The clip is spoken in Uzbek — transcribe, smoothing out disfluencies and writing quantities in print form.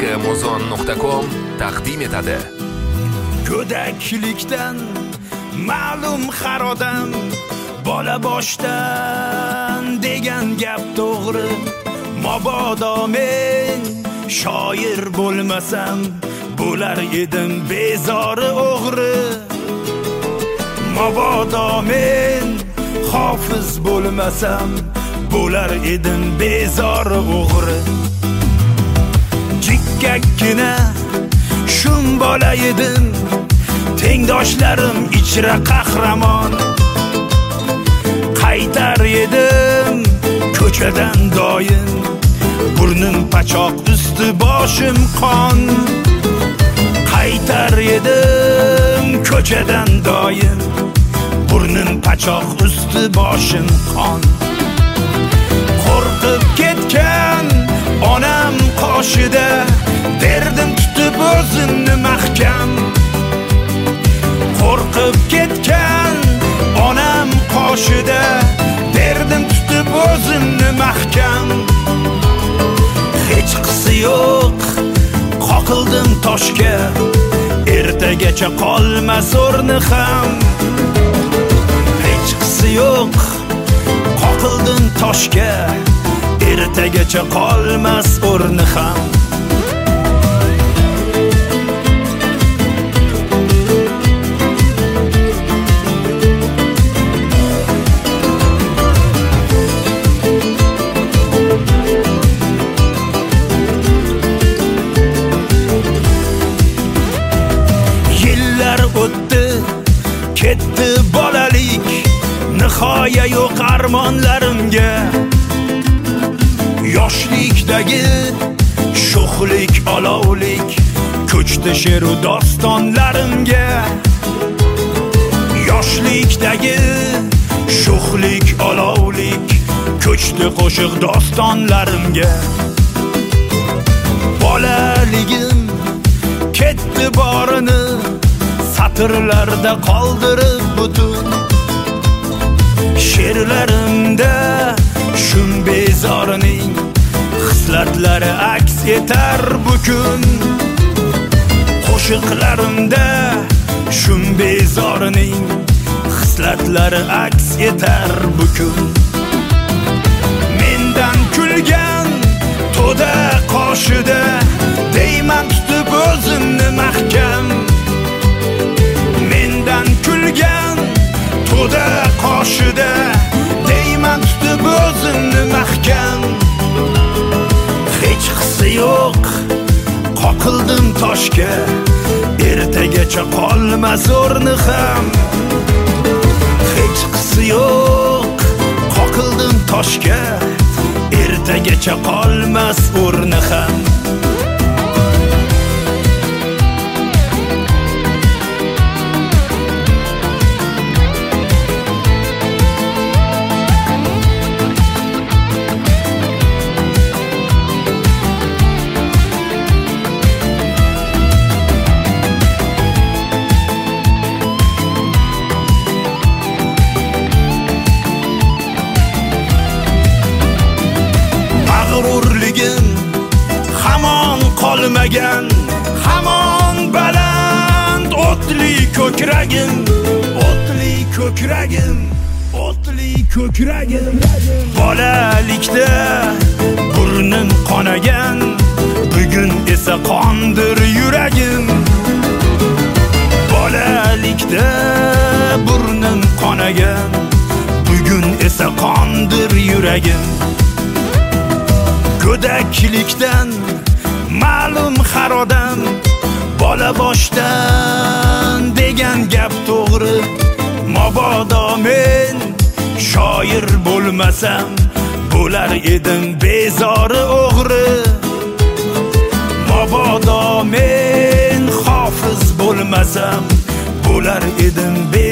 Mozon.com taqdim etadi. Go'daklikdan ma'lum xarodam, bola boshdan degan gap to'g'ri. Mabodo men shoir bo'lmasam, bo'lar edim bezori o'g'ri. Mabodo men hofiz bo'lmasam, bo'lar edim bezori o'g'ri. Jikkakkina shum bola edim, tengdoshlarim ichra qahramon. Qaytar edim ko'chadan doim, burnim pachoq usti boshim qon. Qaytar edim ko'chadan doim, burnim pachoq usti boshim qon. Qo'rqib ketgan onam qoshida, derdim tutib o'zimni mahkam. Qo'rqib ketgan onam qoshida, derdim tutib o'zimni mahkam. Hech qisi yo'q, qoqildim toshga, ertagacha qolmas o'rni ham. Hech qisi yo'q, qoqildim toshga, ertagacha qolmas o'rni ham. Yillar o'tdi, ketdi bolalik, nihoya yo'q armonlarimga. Yoshlikdagi sho'xlik olovlik, ko'chdi she'ru dostonlarimga. Yoshlikdagi sho'xlik olovlik, ko'chdi qo'shiq dostonlarimga. Bolaligim ketdi borini, satrlarda qoldirib butun. She'rlarimda shum bezorining hislatlari aks etar bukun. Qo'shiqlarimda shum bezorining hislatlari aks etar bukun. Mendan kulgan to'da qoshida, deyman tutib o'zimni mahkam. Mendan kulgan to'da qoshida, deyman tutib o'zimni mahkam. Hech qisi yo'q, qoqildim toshga, ertagacha qolmas o'rni ham. Hech qisi yo'q, qoqildim toshga, ertagacha qolmas o'rni ham. Mag'rurligim hamon qolmagan, hamon baland o'tli ko'kragim, o'tli ko'kragim, o'tli ko'kragim. Bolalikda burnim qonagan, bugun esa qondir yuragim. Bolalikda burnim qonagan, bugun esa qondir yuragim. Go'daklikdan ma'lum xarodam, bola boshdan degan gap to'g'ri. Mabodo men shoir bo'lmasam, bo'lar edim bezori o'g'ri. Mabodo men hofiz bo'lmasam, bo'lar edim